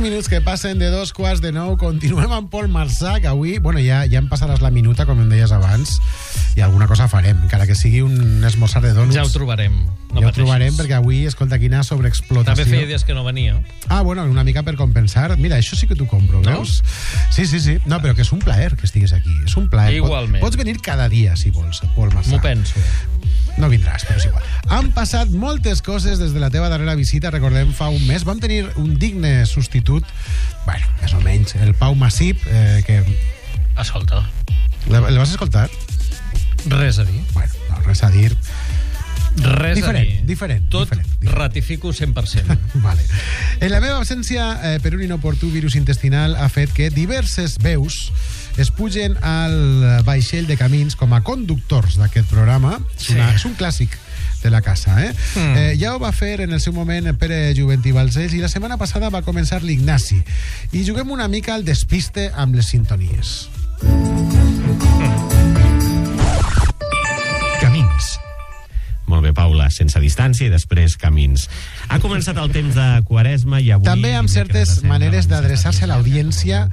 minuts que passen de 2:15. Continuem amb Pol Marsà, que avui, ja em passaràs la minuta, com em deies abans, i alguna cosa farem, encara que sigui un esmorzar de donuts. Ja ho trobarem. Ja ho trobarem, perquè avui, escolta, quina sobreexplotació. També feia dies que no venia. Una mica per compensar. Mira, això sí que t'ho compro, veus? Sí. No, però que és un plaer que estiguis aquí. És un plaer. Igualment. Pots venir cada dia, si vols, Pol Marsà. M'ho penso. No vindràs, però és igual. Han passat moltes coses des de la teva darrera visita. Recordem, fa un mes vam tenir un digne substitut, més o menys, el Pau Massip, que... Escolta. El vas escoltar? Res a dir. No, res a dir. Res a dir. Diferent. Tot ratifico 100%. Vale. En la meva absència, per un inoportú virus intestinal, ha fet que diverses veus es pugen al vaixell de Camins com a conductors d'aquest programa. És un clàssic de la casa, ja ho va fer en el seu moment Pere Juventí Balcells, i la setmana passada va començar l'Ignasi. I juguem una mica al despiste amb les sintonies. Camins. Molt bé, Paula, sense distància i després Camins. Ha començat el temps de Quaresma i avui... També amb certes maneres d'adreçar-se a l'audiència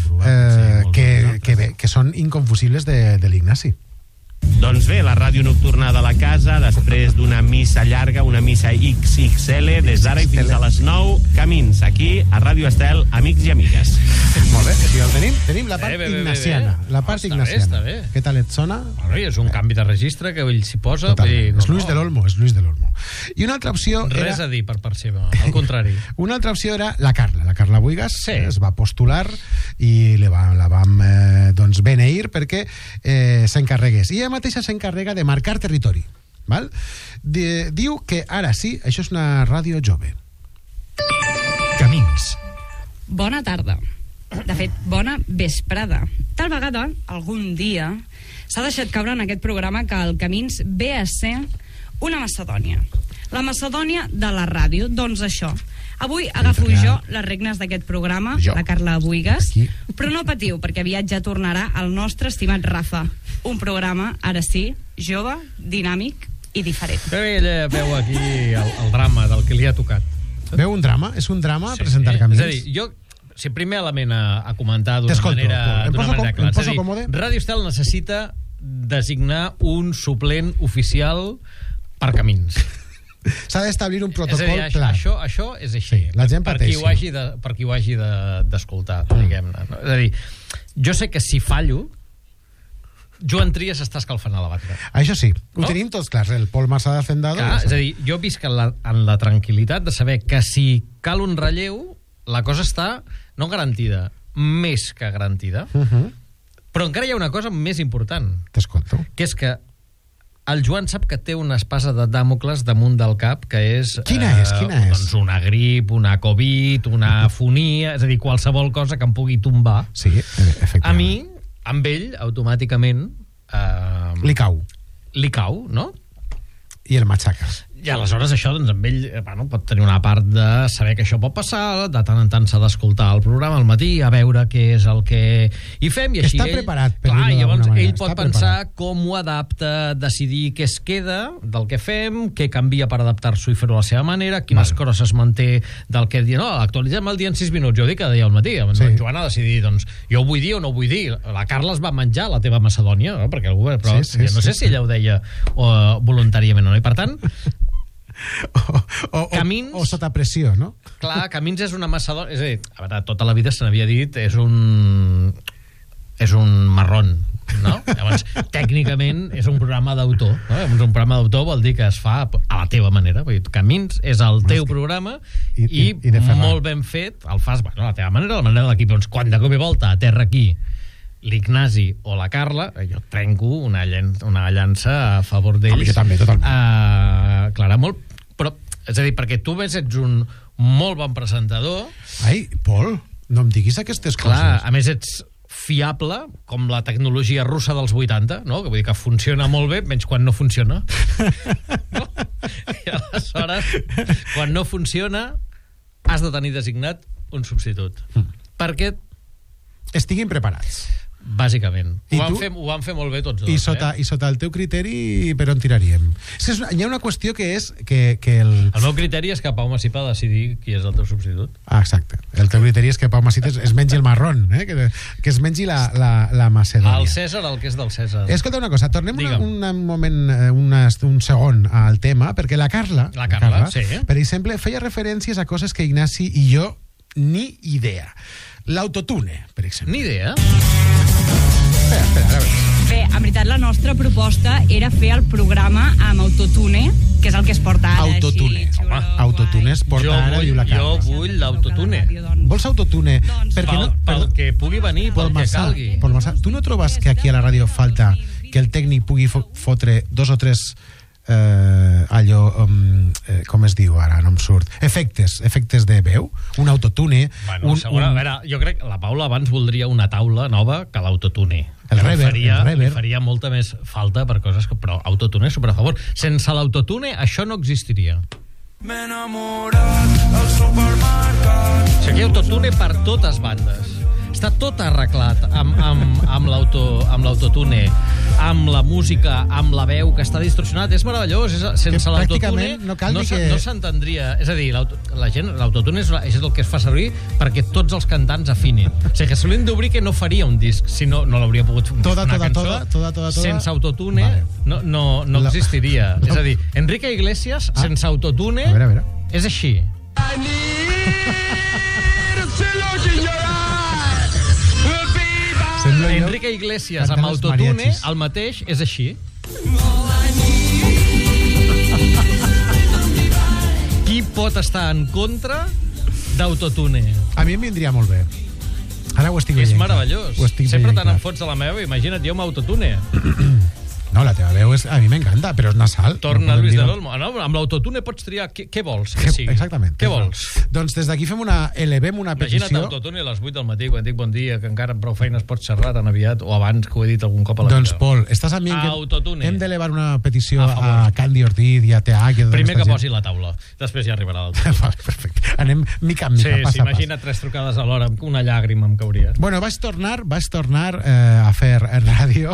que són inconfusibles de l'Ignasi. Doncs bé, la ràdio nocturna de la casa, després d'una missa llarga, una missa XXL, des d'ara i fins a les 9, Camins, aquí a Ràdio Estel, amics i amigues. Molt bé, si el tenim la part ignaciana. La part ignaciana. Està bé. Què tal et sona? És un canvi de registre que ell s'hi posa. És Luis del Olmo. I una altra opció era... Res a dir per part seva, al contrari. Una altra opció era la Carla Buigas. Es va postular i la vam beneir perquè s'encarregués. I ella mateixa s'encarrega de marcar territori. Diu que ara sí, això és una ràdio jove. Camins. Bona tarda. De fet, bona vesprada. Tal vegada, algun dia, s'ha deixat caure en aquest programa que el Camins ve a ser una Macedònia. La Macedònia de la ràdio. Doncs això. Avui agafo jo les regnes d'aquest programa, la Carla Buigas, però no patiu, perquè aviat ja tornarà el nostre estimat Rafa. Un programa, ara sí, jove, dinàmic i diferent. Ella veu aquí el drama del que li ha tocat. Veu un drama? És un drama presentar Camins? És a dir, jo... Si primer element a comentar d'una manera clara. És a dir, Ràdio Estel necessita designar un suplent oficial per Camins. S'ha d'establir un protocol clar. Això és així. La gent pateixi. Per qui ho hagi d'escoltar, diguem-ne. És a dir, jo sé que si fallo, Joan Trias està escalfant a la batre. Això sí, ho tenim tots clars. El Pol Marsà de Hacendado... És a dir, jo visc en la tranquil·litat de saber que si cal un relleu, la cosa està, no garantida, més que garantida, però encara hi ha una cosa més important. T'escolto. Que és que el Joan sap que té una espasa de Dàmocles damunt del cap, que és... Quina és? Doncs una grip, una Covid, una fonia, és a dir, qualsevol cosa que em pugui tombar. Sí, efectivament. A mi, amb ell, automàticament... Li cau, no? I el matxaca. I aleshores això, doncs, amb ell pot tenir una part de saber que això pot passar, de tant en tant s'ha d'escoltar el programa al matí, a veure què és el que hi fem, i així està preparat per dir-ho i llavors d'alguna manera. Ell pot pensar com ho adapta, decidir què es queda del que fem, què canvia per adaptar-s'ho i fer-ho a la seva manera, quines coses es manté del que diu, actualitzem el dia en 6 minuts, jo dic cada dia al matí, Joan ha de decidir, doncs, jo ho vull dir o no ho vull dir. La Carla es va menjar la teva Macedònia, no? Perquè algú, però no sé si ella ho deia voluntàriament o no, i per tant Camins... O sota pressió, no? Clar, Camins és una Macedònia... És a dir, a veure, tota la vida se n'havia dit és un marrón, no? Llavors, tècnicament és un programa d'autor, no? Un programa d'autor vol dir que es fa a la teva manera. Camins és el teu programa i molt ben fet el fas a la teva manera, la manera de l'equip. Doncs quan de cop i volta aterra aquí l'Ignasi o la Carla, jo trenco una llança a favor d'ells. Jo també, totalment. Clara, molt... Però, és a dir, perquè tu ets un molt bon presentador... Ai, Pol, no em diguis aquestes coses. Clar, a més ets fiable, com la tecnologia russa dels 80, no? Que vull dir que funciona molt bé, menys quan no funciona. No? I aleshores, quan no funciona, has de tenir designat un substitut. Perquè estiguin preparats. Bàsicament. I Ho tu? van fer molt bé tots dos. I sota el teu criteri, per on tiraríem? És que hi ha una qüestió que és que el... El meu criteri és que Pau Massip ha de decidir qui és el teu substitut. Ah, exacte. El teu criteri és que Pau Massip es mengi el marrón, que es mengi la Macedònia. El Cèsar, el que és del Cèsar. Escolta una cosa, tornem Digue'm. un moment, un segon al tema, perquè la Carla, sí. per exemple, feia referències a coses que Ignasi i jo ni idea. L'autotune, per exemple. Ni idea. Espera, a veure. Bé, en veritat, la nostra proposta era fer el programa amb autotune, que és el que es porta ara. Autotune. Així, xulo, Home, autotune es porta ara, diu la Carla. Jo vull l'autotune. Vols autotune? Perquè Pel que pugui venir, pel que calgui. Pol Massà, tu no trobes que aquí a la ràdio falta que el tècnic pugui fotre 2 o 3 com es diu ara, no em surt, efectes de veu, un autotune, Bueno, a veure, jo crec que la Paula abans voldria una taula nova que l'autotune. El reverb, Li faria molta més falta per coses que... Però autotune, super a favor. Sense l'autotune, això no existiria. M'he enamorat al supermercat. O sigui, autotune per totes bandes. Està tot arreglat amb l'autotune, amb la música, amb la veu, que està distorsionat. És meravellós. Sense l'autotune no s'entendria. És a dir, l'autotune és el que es fa servir perquè tots els cantants afinin. O sigui, que si l'hem d'obrir que no faria un disc, si no l'hauria pogut fer una cançó. Sense autotune no existiria. És a dir, Enrique Iglesias, sense autotune, és així. Enrique Iglesias amb autotune, el mateix, és així. Qui pot estar en contra d'autotune? A mi em vindria molt bé. Ara ho estic veient. És meravellós. Sempre te n'enfots de la meva, imagina't jo amb autotune. No, la teva veu a mi m'encanta, però és nasal. Torna Luis de l'Olmo. No, amb l'autotune pots triar què vols que sigui. Exactament. Què vols? Doncs des d'aquí elevem una petició. Imagina't l'autotune a les 8 del matí, quan dic bon dia, que encara amb prou feines pots xerrar tan aviat, o abans, que ho he dit algun cop a la vida. Doncs, Pol, estàs amb mi que Autotune. hem d'elevar una petició a Candy Ortiz i a TH. Primer que posi la taula, després ja arribarà l'autotune. Perfecte. Anem mica en mica, Sí, imagina't 3 trucades a l'hora, amb una llàgrima em cauria. Bueno, vaig tornar a fer ràdio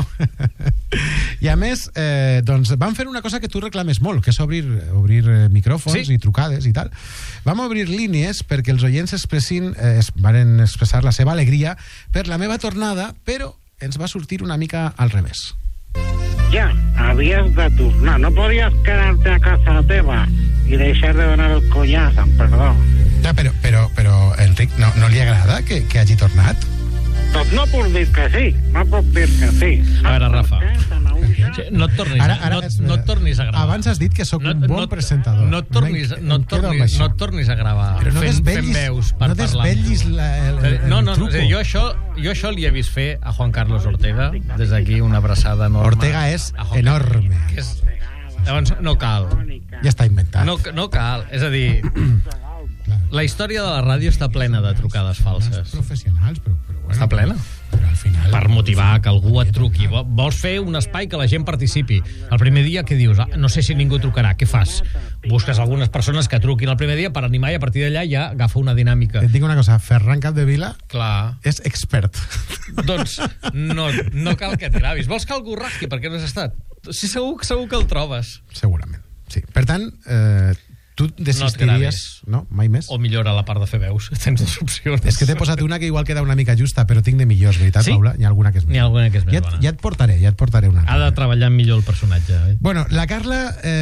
i a més doncs vam fer una cosa que tu reclames molt, que és obrir micròfons i trucades i tal. Vam obrir línies perquè els oients varen expressar la seva alegria per la meva tornada, però ens va sortir una mica al revés. Ja, havies de tornar. No podies quedar-te a casa teva i deixar de donar el collaç, amb perdó. Ja, però Enric, no li agrada que hagi tornat? Doncs no puc dir que sí, no puc dir que sí. A veure, Rafa, no et tornis a gravar. Abans has dit que sóc un bon presentador. No et tornis a gravar fent veus per parlar. No desvetllis el truco. Jo això li he vist fer a Juan Carlos Ortega. Des d'aquí una abraçada enorme. Ortega és enorme. Llavors no cal. Ja està inventat. No cal. És a dir, la història de la ràdio està plena de trucades falses. Professionals, però bueno, està plena. Però al final... Per motivar que algú et truqui. Vols fer un espai que la gent participi. El primer dia, què dius? No sé si ningú trucarà. Què fas? Busques algunes persones que truquin el primer dia per animar i a partir d'allà ja agafa una dinàmica. Et dic una cosa, Ferran Capdevila és expert. Doncs no cal que t'agravis. Vols que algú rasqui perquè no has estat? Sí, segur que el trobes. Segurament, sí. Per tant, tu desistiries... No, mai més? O millora la part de fer veus. Tens 2 opcions. És que t'he posat una que igual queda una mica justa, però tinc de millors, veritat, sí? Paula? N'hi ha alguna que és més. N'hi ha alguna que és més bona. Ja et portaré una. Ha de treballar millor el personatge. Bueno, la Carla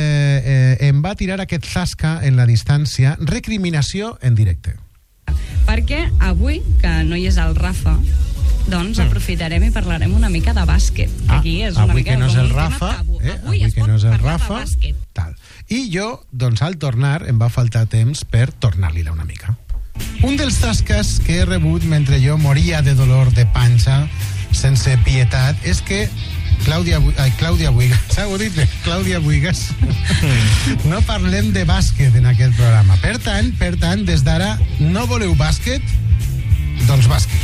em va tirar aquest zasca en la distància, recriminació en directe. Perquè avui, que no hi és el Rafa, doncs aprofitarem i parlarem una mica de bàsquet. Aquí és una avui mica que no és el Rafa, avui que no és el Rafa, tal. I jo, doncs al tornar, em va faltar temps per tornar-li-la una mica. Un dels tasques que he rebut mentre jo moria de dolor de panxa sense pietat és que Clàudia Buigas, s'ha dit bé, Clàudia Buigas, no parlem de bàsquet en aquest programa. Per tant, des d'ara, no voleu bàsquet? Doncs bàsquet.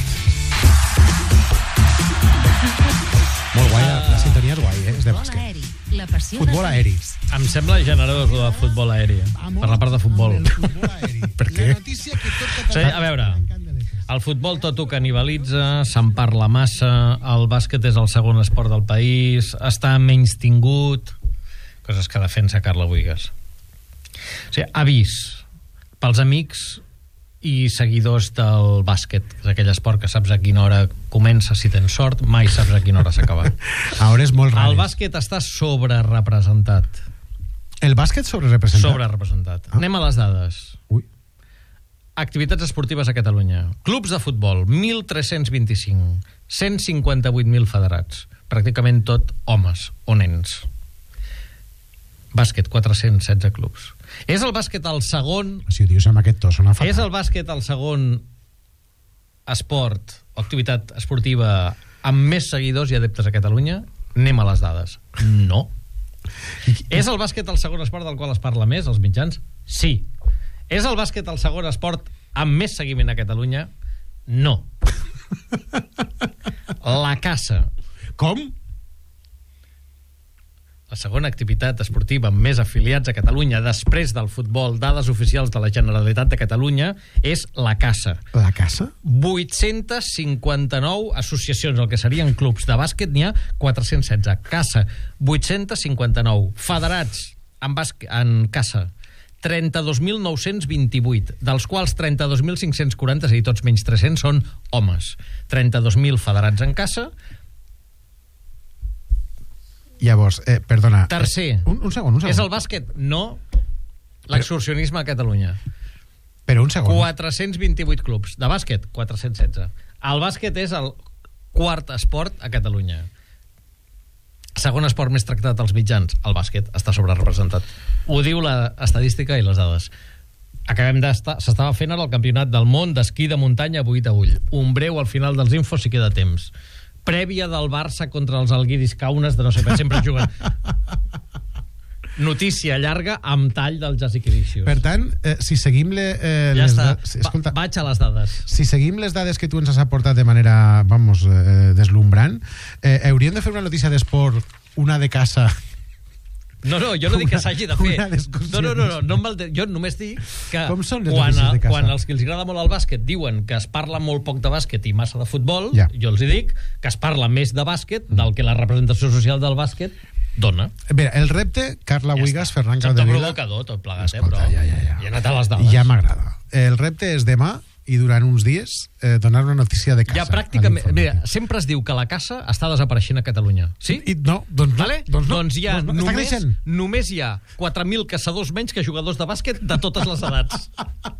Molt guai, la sintonia és guai, és de bàsquet. Futbol aeri. Em sembla generós de futbol aeri, per la part de futbol. Per què? A veure, El futbol tot ho canibalitza, se'n parla massa, el bàsquet és el segon esport del país, està menys tingut, coses que defensa Carla Buigas. O sigui, avís pels amics i seguidors del bàsquet, que és aquell esport que saps a quina hora comença si tens sort, mai saps a quina hora s'acaba. A hores molt rares. El bàsquet està sobrerepresentat. El bàsquet sobrerepresentat? Sobrerepresentat. Anem a les dades. Ui. Activitats esportives a Catalunya. Clubs de futbol, 1.325. 158.000 federats. Pràcticament tot homes o nens. Bàsquet, 416 clubs. És el bàsquet el segon... Si ho dius amb aquest to, sona fatal. És el bàsquet el segon esport o activitat esportiva amb més seguidors i adeptes a Catalunya? Anem a les dades. No. És el bàsquet el segon esport del qual es parla més, als mitjans? Sí. És el bàsquet el segon esport amb més seguiment a Catalunya? No. La caça. Com? La segona activitat esportiva amb més afiliats a Catalunya després del futbol, dades oficials de la Generalitat de Catalunya, és la caça. La caça? 859 associacions, el que serien clubs de bàsquet, n'hi ha 416. Caça, 859. Federats en caça, 32.928, dels quals 32.540, és a dir, tots menys 300, són homes. 32.000 federats en caça. Llavors, perdona... Tercer. Un segon. És el bàsquet? No. L'excursionisme a Catalunya. Però un segon. 428 clubs. De bàsquet, 416. El bàsquet és el quart esport a Catalunya. Segon esport més tractat als mitjans, el bàsquet està sobrerepresentat. Ho diu l'estadística i les dades. S'estava fent ara el campionat del món d'esquí de muntanya a Boí-Taüll. Un breu al final dels infos si queda temps. Prèvia del Barça contra els Alguiris Kaunas de no sé, sempre juguen. Notícia llarga amb tall del Jasikevicius. Per tant, si seguim ja està. Vaig a les dades. Si seguim les dades que tu ens has aportat de manera, deslumbrant, hauríem de fer una notícia d'esport, una de caça... No, jo no dic que s'hagi de fer. No, jo només dic que quan els que els agrada molt el bàsquet diuen que es parla molt poc de bàsquet i massa de futbol, jo els dic que es parla més de bàsquet del que la representació social del bàsquet dona. Mira, el repte, Carla Buigas, Ferran Capdevila... provocador, tot plegat, però ja he anat a les dades. Ja m'agrada. El repte és demà i durant uns dies donar una notícia de caça. Ja pràcticament... Mira, sempre es diu que la caça està desapareixent a Catalunya. Sí? No, doncs no. Vale? Doncs hi ha només hi ha 4.000 caçadors menys que jugadors de bàsquet de totes les edats.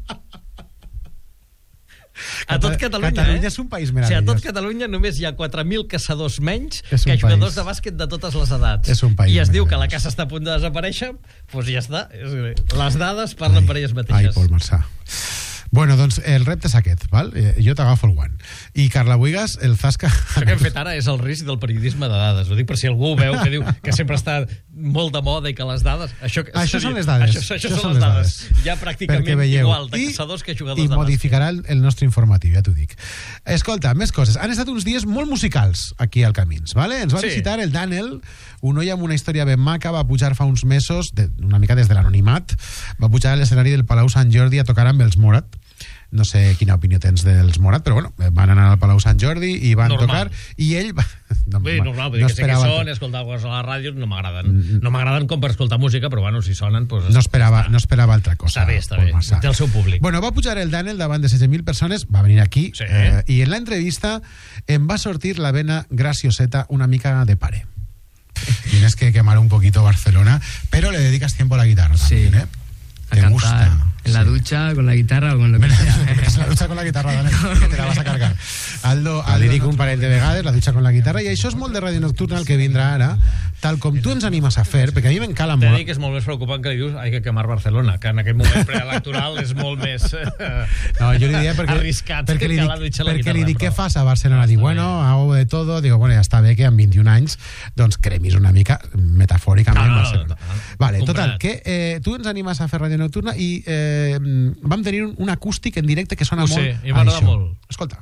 A tot Catalunya, Catalunya és un país meravellós. A tot Catalunya només hi ha 4.000 caçadors menys que jugadors de bàsquet de totes les edats. És un país I es diu que la caça està a punt de desaparèixer, doncs ja està. Les dades parlen per elles mateixes. Ai, Pol Marçà. Bueno, doncs el repte és aquest, val? Jo t'agafo el guant. I Carla Buigas, el zasca... Això que hem fet ara és el risc del periodisme de dades. Ho dic per si algú veu que diu que sempre està molt de moda i que les dades... Això són les dades. Això són les dades. Ja pràcticament igual de caçadors que jugadors de bàsquet. I modificarà el nostre informatiu, ja t'ho dic. Escolta, més coses. Han estat uns dies molt musicals aquí al Camins, vale? Ens va visitar el Daniel, un noi amb una història ben maca, va pujar fa uns mesos, una mica des de l'anonimat, va pujar a l'escenari del Palau Sant Jordi a tocar amb els Morat. No sé quina opinió tens dels Morat, però bueno, van anar al Palau Sant Jordi i van tocar, i ell normal, vull dir que sé que són, escoltar coses a la ràdio no m'agraden com per escoltar música, però bueno, si sonen no esperava altra cosa. Està bé, té el seu públic. Bueno, va pujar el Daniel davant de 16.000 persones, va venir aquí, i en l'entrevista em va sortir la vena gracioseta una mica de pare. Tienes que quemar un poquito Barcelona, pero le dedicas tiempo a la guitarra también, ¿eh? A cantar en la ducha, con la guitarra o con lo que sea. La ducha con la guitarra, Daniel, que te la vas a cargar. Aldo dic un parell de vegades, la ducha con la guitarra, i això és molt de Ràdio Nocturna el que vindrà ara, tal com tu ens animes a fer, perquè a mi m'encala molt. T'he dit que és molt més preocupant que li dius hay que quemar Barcelona, que en aquest moment preelectoral és molt més no, jo li diria arriscat que la ducha la guitarra. Perquè li dic, què fas a Barcelona? Dic, bueno, hago de todo. Digo, bueno, ja està bé que amb 21 anys doncs cremis una mica metafòricament Barcelona. Vale, total, que tu ens animes a fer Ràdio Nocturna i vam tenir un acústic en directe que sona molt i m'agrada molt. Escolta.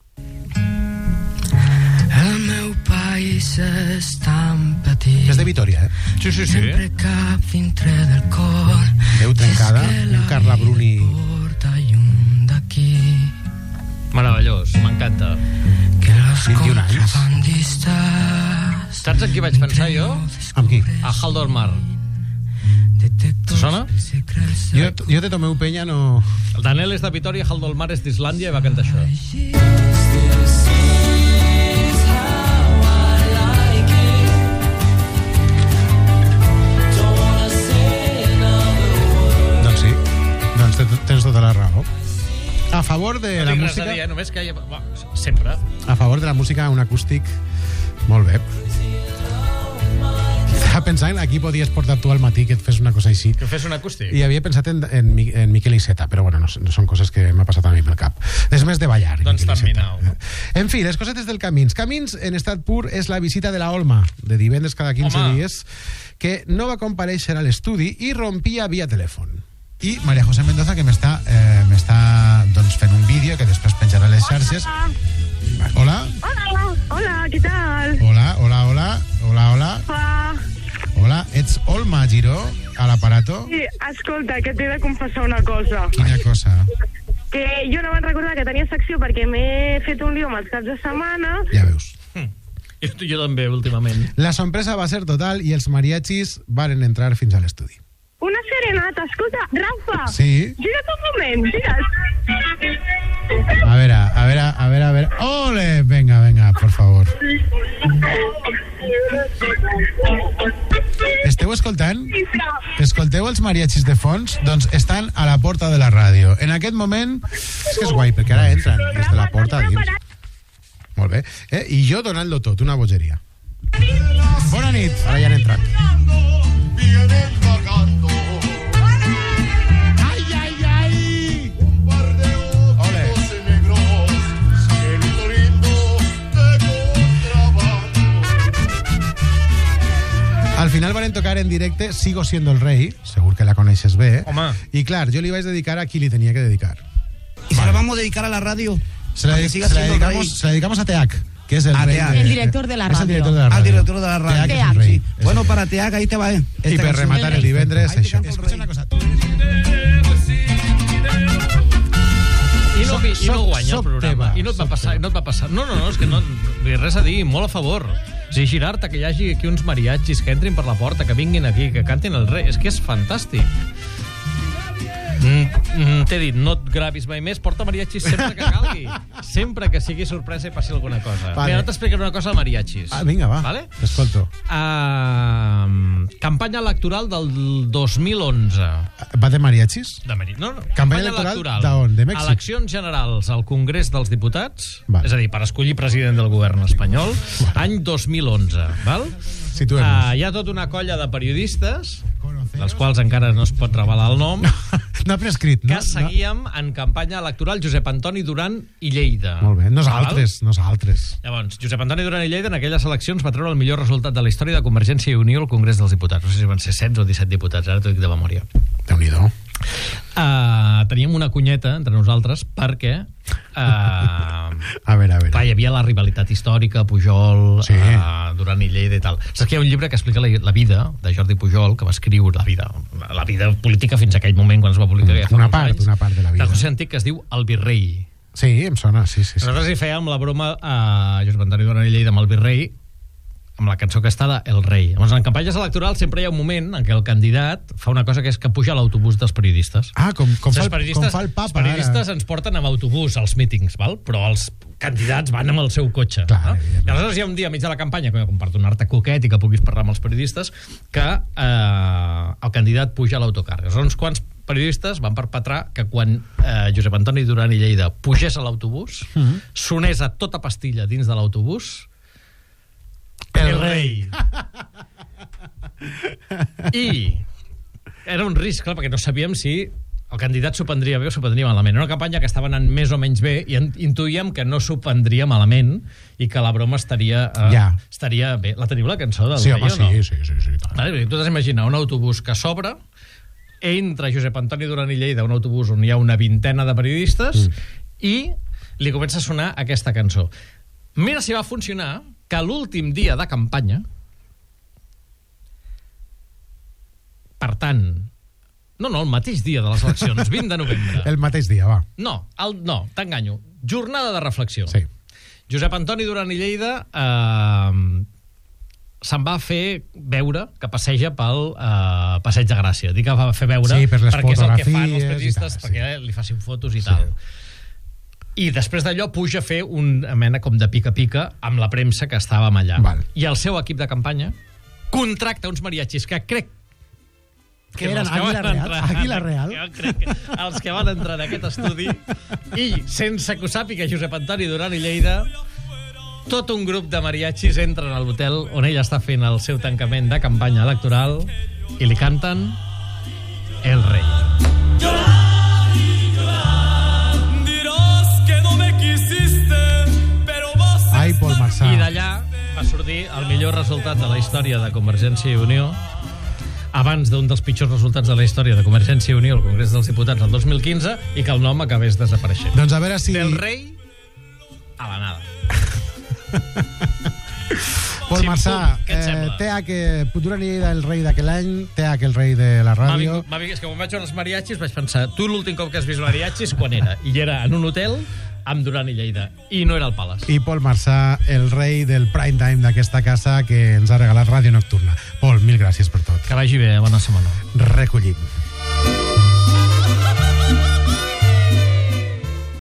El meu país és tan petit. És de Vitoria, Sí. Sempre cap dintre del cor. Veu trencada, un Carla Bruni. Meravellós, m'encanta. 21 anys. Saps en qui vaig pensar jo? Amb qui? A Haldormar. Te sona? Jo de Tomeu Peña no... El Daniel és de Vitòria, Haldormar és d'Islàndia i va cantar això. Doncs sí, doncs tens tota la raó. A favor de la No tinc res música... a dir, només que sempre. A favor de la música, un acústic molt bé. Estava pensant, aquí podies portar tu al matí que et fes una cosa així. Que fes un acústic. I havia pensat en Miquel Iceta, però bueno, no són coses que m'ha passat a mi pel cap. És més de ballar. Doncs Miquel Iceta. terminau. En fi, les cosetes del Camins. Camins, en estat pur, és la visita de la Olma, de divendres cada 15 Home. dies, que no va comparèixer a l'estudi i rompia via telèfon. I María José Mendoza, que m'està doncs, fent un vídeo que després penjarà a les xarxes. Hola. Hola, ¿qué tal? Hola, hola, hola. Hola, hola. Hola, ets Olma Giró, a l'aparato? Sí, escolta, que t'he de confessar una cosa. Quina cosa? Que jo no van recordar que tenia secció perquè m'he fet un lío amb els caps de setmana. Ja veus. Jo també, últimament. La sorpresa va ser total i els mariachis varen entrar fins a l'estudi. Una serenata, escolta, Rafa. Sí? Gira't un moment, gira't. A ver. ¡Ole! Venga, por favor. Esteu escoltant? Escolteu els mariachis de fons? Doncs estan a la porta de la ràdio. En aquest moment... És que és guai, perquè ara entren des de la porta a dins. Molt bé. I jo donant-lo tot, una bogeria. Bona nit. Ara ja han entrat. Al final van tocar en directe Sigo siendo el rey, segur que la coneixes bé. Home. I clar, jo li vaig dedicar a qui li tenia que dedicar. Y se la vamos a dedicar a la radio. Se la dedicamos a Teac, que es el rey. El director de la Es el radio. director de la Al radio. director de la radio. Teac és el rei. Bueno, para Teac, ahí te va. I per rematar el divendres, Ahí te això. canto el Escucha rey. una cosa. I no guanya el Soc programa. teva, I no et va passar. No, és que no res a dir, molt a favor. O sigui, girar-te, que hi hagi aquí uns mariachis que entrin per la porta, que vinguin aquí, que cantin el rei. És que és fantàstic. T'he dit, no et gravis mai més, porta mariachis sempre que calgui. Sempre que sigui sorpresa i passi alguna cosa. Vale. Mira, t'explicaré una cosa de mariachis. Vinga, va. Vale? T'escolto. Campanya electoral del 2011. Va de mariachis? No, Campanya electoral d'on? De Mèxic? Eleccions generals al Congrés dels Diputats, Val. és a dir, per escollir president del govern espanyol, any 2011, val? Situem-nos. Hi ha tota una colla de periodistes, dels quals encara no es pot revelar el nom, No ha prescrit, no? que seguíem en campanya electoral Josep Antoni Duran i Lleida. Molt bé, Val? nosaltres. Llavors, Josep Antoni Duran i Lleida en aquelles eleccions va treure el millor resultat de la història de Convergència i Unió al Congrés dels Diputats. No sé si van ser 16 o 17 diputats, ara t'ho dic de memòria. Déu-n'hi-do. Teníem una cunyeta entre nosaltres perquè A veure. clar, hi havia la rivalitat històrica Pujol, Sí. Duran i Lleida i tal. Saps que hi ha un llibre que explica la vida de Jordi Pujol, que va escriure la vida política fins a aquell moment quan es va publicar, ja fa Una molts part anys, de la vida. de José Antic, que es diu El Virrei. Sí, em sona, sí. Nosaltres hi fèiem la broma a Josep Antoni Duran i Lleida amb El Virrei, amb la cançó que està de El Rei. Llavors, en campanyes electorals sempre hi ha un moment en què el candidat fa una cosa que és que puja a l'autobús dels periodistes. Com fa el Els papa. periodistes ens porten amb autobús als mítings, val? Però els candidats van amb el seu cotxe. Clar, no? evidentment. I aleshores hi ha un dia a mig de la campanya, que comparto un arte coquet i que puguis parlar amb els periodistes, que el candidat puja a l'autocar. Aleshores, uns quants periodistes van perpetrar que quan Josep Antoni Duran i Lleida pugés a l'autobús, sonés a tota pastilla dins de l'autobús El Rei. I era un risc, clar, perquè no sabíem si el candidat s'ho prendria bé o s'ho prendria malament. Era una campanya que estava anant més o menys bé i intuïem que no s'ho prendria malament i que la broma estaria bé. La teniu, la cançó del Sí, Rei, home, o no? sí. Vale, tu t'has d'imaginar un autobús que s'obre, entra Josep Antoni Duran i Lleida, un autobús on hi ha una vintena de periodistes i li comença a sonar aquesta cançó. Mira si va funcionar que l'últim dia de campanya, per tant, No, el mateix dia de les eleccions, 20 de novembre. El mateix dia, va. No, t'enganyo. Jornada de reflexió. Sí. Josep Antoni Duran i Lleida se'n va fer veure que passeja pel Passeig de Gràcia. Dic que va fer veure per les perquè és el que fan els fotografies periodistes, i tal, perquè li facin fotos i tal. I després d'allò puja a fer una mena com de pica-pica amb la premsa que estàvem allà. Val. I el seu equip de campanya contracta uns mariachis que crec que eren Àguila Real. Jo crec que els que van entrar en aquest estudi i sense que ho sàpiga Josep Antoni Duran i Lleida, tot un grup de mariachis entren a l'hotel on ell està fent el seu tancament de campanya electoral i li canten El Rei. Ai, Pol Marsà. I d'allà va sortir el millor resultat de la història de Convergència i Unió abans d'un dels pitjors resultats de la història de Convergència i Unió al Congrés dels Diputats el 2015 i que el nom acabés desapareixent. Doncs a veure si... Del rei a la nada. Pol Marsà, què et sembla? Duran i Lleida, el rei d'aquell any, el rei de la ràdio... És que quan vaig veure els mariachis vaig pensar, tu l'últim cop que has vist mariachis quan era? I era en un hotel amb Duran i Lleida, i no era el Palace. I Pol Marsà, el rei del prime time d'aquesta casa que ens ha regalat Ràdio Nocturna. Pol, mil gràcies per tot. Que vagi bé, bona setmana. Recollim.